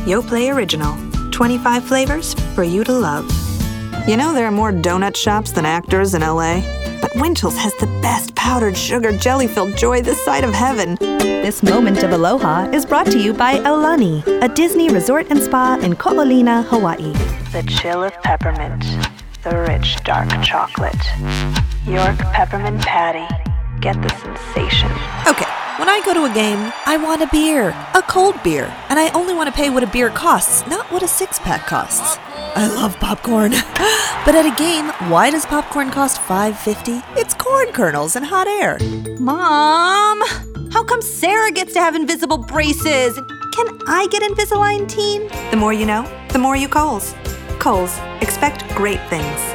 Yoplait Original. 25 flavors for you to love. You know there are more donut shops than actors in LA? But Winchell's has the best powdered sugar jelly-filled joy this side of heaven. This moment of aloha is brought to you by Aulani, a Disney resort and spa in Ko'olina, Hawaii. The chill of peppermint. The rich dark chocolate. York peppermint patty. Get the sensation. Okay, when I go to a game, I want a beer. A cold beer. And I only want to pay what a beer costs, not what a six-pack costs. I love popcorn. But at a game, why does popcorn cost $5.50? It's corn kernels and hot air. Mom! How come Sarah gets to have invisible braces? Can I get Invisalign, teen? The more you know, the more you Kohl's. Kohl's. Expect great things.